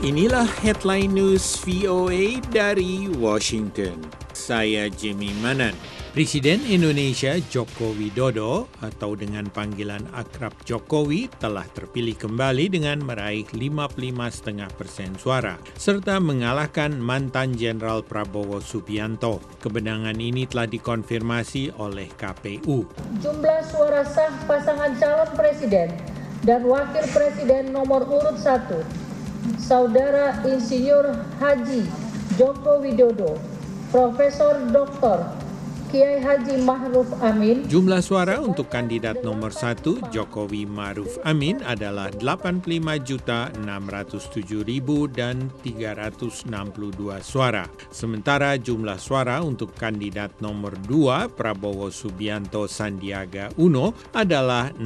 Inilah headline news VOA dari Washington. Saya Jimmy Manan. Presiden Indonesia Joko Widodo atau dengan panggilan akrab Jokowi telah terpilih kembali dengan meraih 55,5% suara serta mengalahkan mantan Jenderal Prabowo Subianto. Kemenangan ini telah dikonfirmasi oleh KPU. Jumlah suara sah pasangan calon presiden dan wakil presiden nomor urut 1, Saudara Insinyur Haji Joko Widodo, Profesor Dr. Kiai Haji Ma'ruf Amin. Jumlah suara untuk kandidat nomor 1 Jokowi Ma'ruf Amin adalah 85.607.362 suara. Sementara jumlah suara untuk kandidat nomor 2 Prabowo Subianto Sandiaga Uno adalah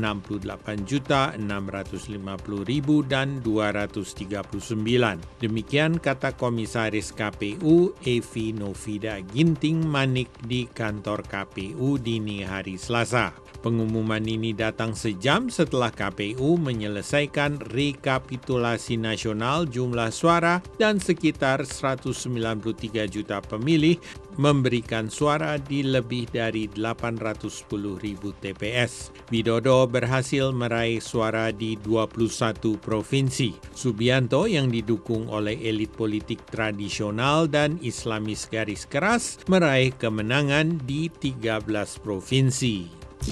68.650.239. Demikian kata Komisaris KPU Evi Novida Ginting Manik di kantor KPU dini hari Selasa. Pengumuman ini datang sejam setelah KPU menyelesaikan rekapitulasi nasional jumlah suara dan sekitar 193 juta pemilih memberikan suara di lebih dari 810.000 TPS. Widodo berhasil meraih suara di 21 provinsi. Subianto yang didukung oleh elit politik tradisional dan Islamis garis keras meraih kemenangan di 13 provinsi.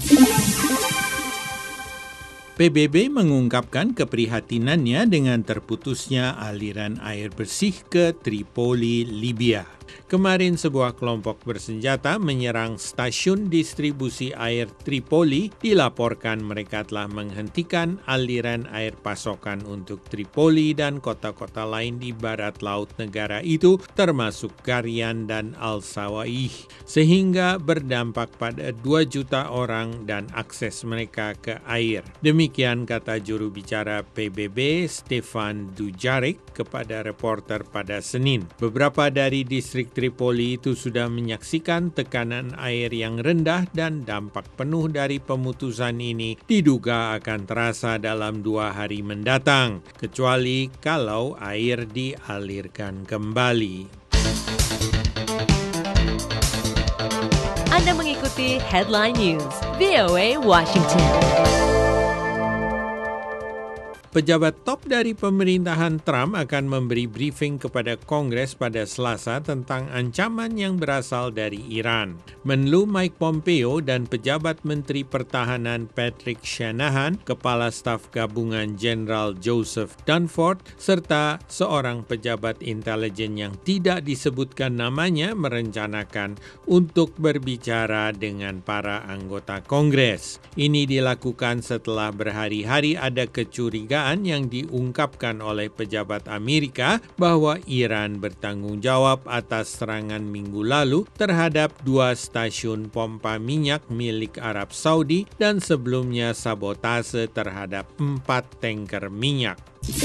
PBB mengungkapkan keprihatinannya dengan terputusnya aliran air bersih ke Tripoli, Libya. Kemarin sebuah kelompok bersenjata menyerang stasiun distribusi air Tripoli. Dilaporkan mereka telah menghentikan aliran air pasokan untuk Tripoli dan kota-kota lain di barat laut negara itu, termasuk Karyan dan Al-Sawaih, sehingga berdampak pada 2 juta orang dan akses mereka ke air. Demikian kata juru bicara PBB Stefan Dujarric kepada reporter pada Senin. Beberapa dari distrik Tripoli itu sudah menyaksikan tekanan air yang rendah dan dampak penuh dari pemutusan ini diduga akan terasa dalam 2 hari mendatang, kecuali kalau air dialirkan kembali. Anda mengikuti Headline News, VOA Washington. Pejabat top dari pemerintahan Trump akan memberi briefing kepada Kongres pada Selasa tentang ancaman yang berasal dari Iran. Menlu Mike Pompeo dan pejabat Menteri Pertahanan Patrick Shanahan, Kepala Staf Gabungan Jenderal Joseph Dunford, serta seorang pejabat intelijen yang tidak disebutkan namanya merencanakan untuk berbicara dengan para anggota Kongres. Ini dilakukan setelah berhari-hari ada kecurigaan yang diungkapkan oleh pejabat Amerika bahwa Iran bertanggung jawab atas serangan minggu lalu terhadap 2 stasiun pompa minyak milik Arab Saudi dan sebelumnya sabotase terhadap 4 tanker minyak.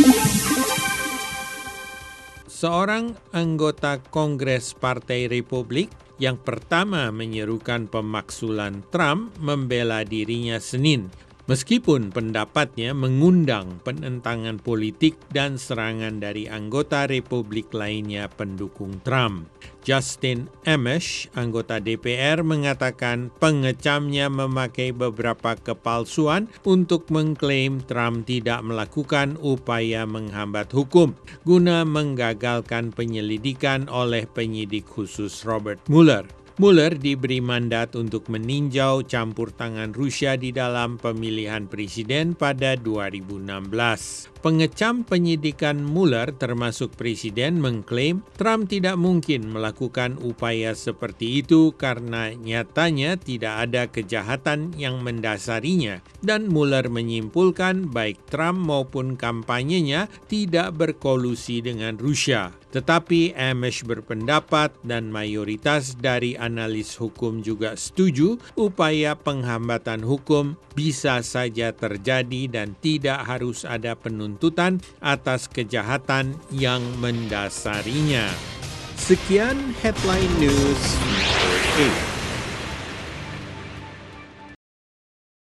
Seorang anggota Kongres Partai Republik yang pertama menyerukan pemaksulan Trump membela dirinya Senin, meskipun pendapatnya mengundang penentangan politik dan serangan dari anggota Republik lainnya pendukung Trump. Justin Amash, anggota DPR, mengatakan pengecamnya memakai beberapa kepalsuan untuk mengklaim Trump tidak melakukan upaya menghambat hukum guna menggagalkan penyelidikan oleh penyidik khusus Robert Mueller. Mueller diberi mandat untuk meninjau campur tangan Rusia di dalam pemilihan presiden pada 2016. Pengecam penyidikan Mueller termasuk presiden mengklaim Trump tidak mungkin melakukan upaya seperti itu karena nyatanya tidak ada kejahatan yang mendasarinya, dan Mueller menyimpulkan baik Trump maupun kampanyenya tidak berkolusi dengan Rusia. Tetapi Amash berpendapat dan mayoritas dari analis hukum juga setuju upaya penghambatan hukum bisa saja terjadi dan tidak harus ada penuntutan atas kejahatan yang mendasarinya. Sekian Headline News.